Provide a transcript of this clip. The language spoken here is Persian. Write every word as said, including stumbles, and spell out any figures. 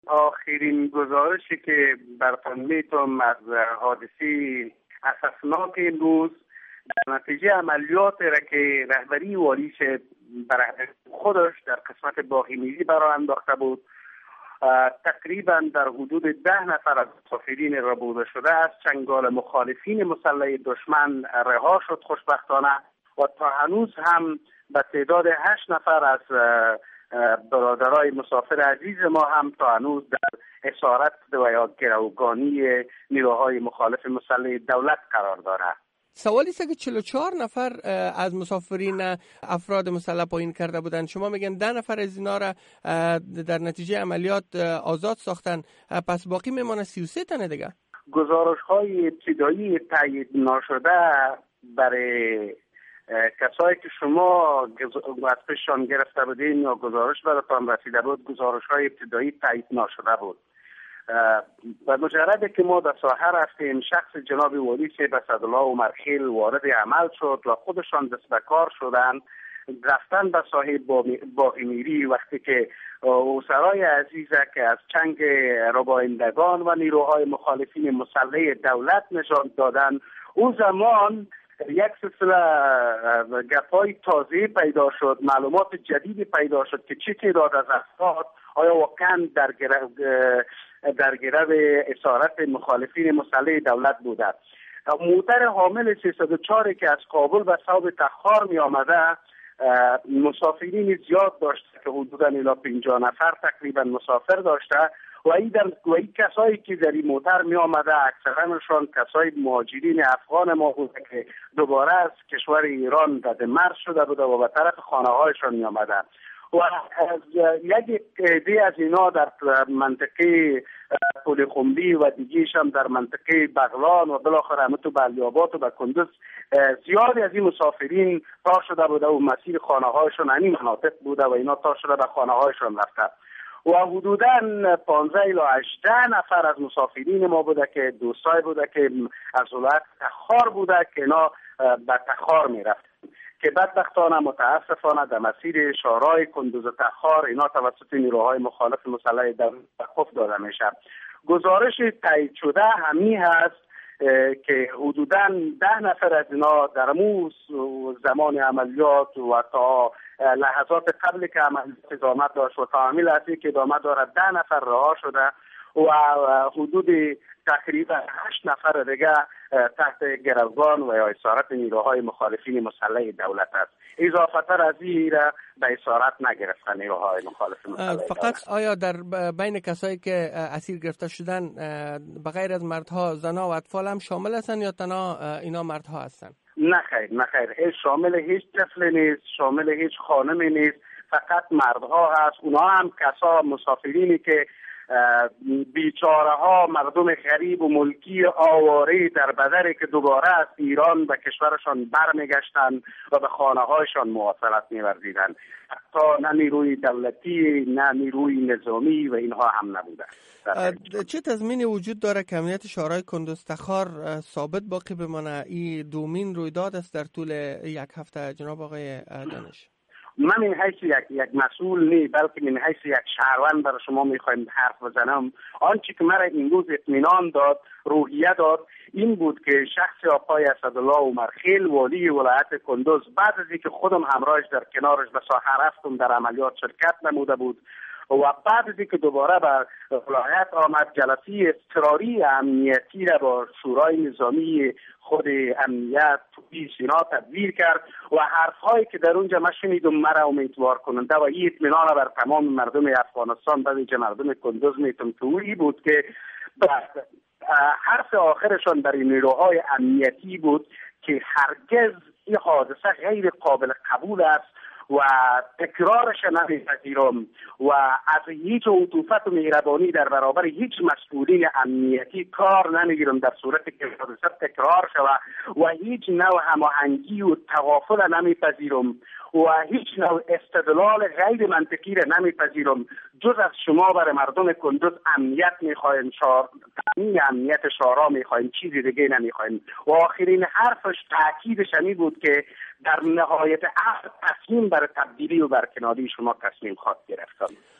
آخرین گزارشی که براتون میتونم از حادثه اسفناک امروز در نتیجه عملیات را که رهبری والیش برای خودش در قسمت باغی میری برای انداخته بود، تقریبا در حدود ده نفر از مسافرین ربوده شده از چنگال مخالفین مسلح دشمن رها شد خوشبختانه، و تا هنوز هم به تعداد هشت نفر از برادرای مسافر عزیز ما هم تا هنوز در اسارت و یا گروگانی نیروهای مخالف مسلح دولت قرار دارد. سوالی است که چهل و چهار نفر از مسافرین افراد مسلح پایین کرده بودند، شما میگن ده نفر از اینا را در نتیجه عملیات آزاد ساختن، پس باقی میمونه سی و سه تنه دیگه. گزارش های ابتدایی تایید نشده برای کسایی که شما از پیششان گرفته بودین یا گزارش براتان رسیده بود، گزارش های ابتدایی تایید نشده بود. و مجرد که ما در ساحه رفتیم، شخص جناب والی شیخ اسدالله عمرخیل وارد عمل شد و خودشان دست به کار شدن، رفتن به ساحه باغی میری. وقتی که اسرای عزیزه که از چنگ ربایندگان و نیروهای مخالفین مسلح دولت نشان دادن، اون زمان یک سلسله گپ‌های تازه پیدا شد، معلومات جدیدی پیدا شد که چه تعداد از افراد آیا واقعا در گرو در گرو اسارت مخالفین مسلح دولت بوده. موتر حامل سیصد و چهار که از کابل به صوب تخار می آمده مسافرین زیاد داشته که حدوداً الی پنجاه نفر تقریبا مسافر داشته، و این و این کسایی که در این موتر می آمده اکثرانشان کسای مهاجرین افغان ما بوده که دوباره از کشور ایران رد مرز شده بوده و به طرف خانه هایشان می آمده. و از یک عده از اینا در منطقه پل خمری و دیگه‌اش هم در منطقه بغلان و بالاخره هم تو بلیابات و به کندوز زیادی از این مسافرین تا شده بوده و مسیر خانه هایشان همین مناطق بوده و اینا تا شده به خانه هایشان رفته. و حدوداً پانزده الی هجده نفر از مسافرین ما بوده که دوستای بوده که از ولایت تخار بوده که اینا به تخار می رفت، که بدبختانه متاسفانه در مسیر شارای کندوز تخار اینا توسط نیروهای مخالف مسلح دولت وقف داده میشه. گزارش تایید شده همی هست که حدوداً ده نفر از اینا در موز زمان عملیات و تا لحظات قبل که عملیات ادامه داشت و تا همین لحظه که ادامه دارد ده نفر رها شده و حدود تقریبا هشت نفر دیگه تحت گروگان و یا اسارت نیروهای مخالفین مسلح دولت است. اضافه تر از این را به اسارت نگرفتن نیروهای مخالف مسلح دولت. فقط آیا در بین کسایی که اسیر گرفته شدن بغیر از مردها زنها و اطفال هم شامل هستن یا تنها اینا مردها هستن؟ نه خیر نه خیر، هیچ شامل هیچ طفل نیست، شامل هیچ خانمی نیست، فقط مردها هست. اونها هم کسا مسافرینی که بیچاره ها مردم غریب و ملکی آواره در بدری که دوباره از ایران به کشورشان برمیگشتن و به خانه هایشان مواصلت می‌ورزیدند. حتی نه نیروی دولتی نه نیروی نظامی و اینها هم نبوده. چه تضمینی وجود داره که امنیت شارای کندوز تخار ثابت باقی بمانه؟ این دومین رویداد است در طول یک هفته جناب آقای دانش. من من حیث یک یک مسئول نی بلکه من حیث یک شهروند برای شما میخوایم حرف بزنم. آنچه که مرا امروز اطمینان داد، روحیه داد، این بود که شخص آقای اسدالله عمرخیل والی ولایت کندوز بعد از اینکه خودم همراهش در کنارش به ساحه رفتم در عملیات شرکت نموده بود و بعد از اینکه دوباره به ولایت آمد جلسه اضطراری امنیتی را با شورای نظامی خود امنیت پلیس اینا تدبیر کرد و حرفهایی که در اونجا من شنیدم مرا امیدوار کننده و این اطمینان بر تمام مردم افغانستان به ویژه مردم کندوز میتونم که این بود که حرف آخرشان برای نیروهای امنیتی بود که هرگز این حادثه غیر قابل قبول است و تکرارش نمیپذیرم و از هیچ عطوفت و مهربانی در برابر هیچ مسئولین امنیتی کار نمیگیرم در صورتی که حادثه تکرار شود و هیچ نوع هماهنگی و توافق نمیپذیرم و هیچ نوع استدلال غیر منطقی را نمیپذیرم. جز از شما برای مردم کندوز امنیت میخوایم، شار تامین امنیت شارا میخوایم، چیزی دیگه نمیخوایم. و آخرین حرفش تاکیدش این بود که در نهایت عهد تصمیم برای تبدیلی و برکناری شما تصمیم خواهد گرفتم.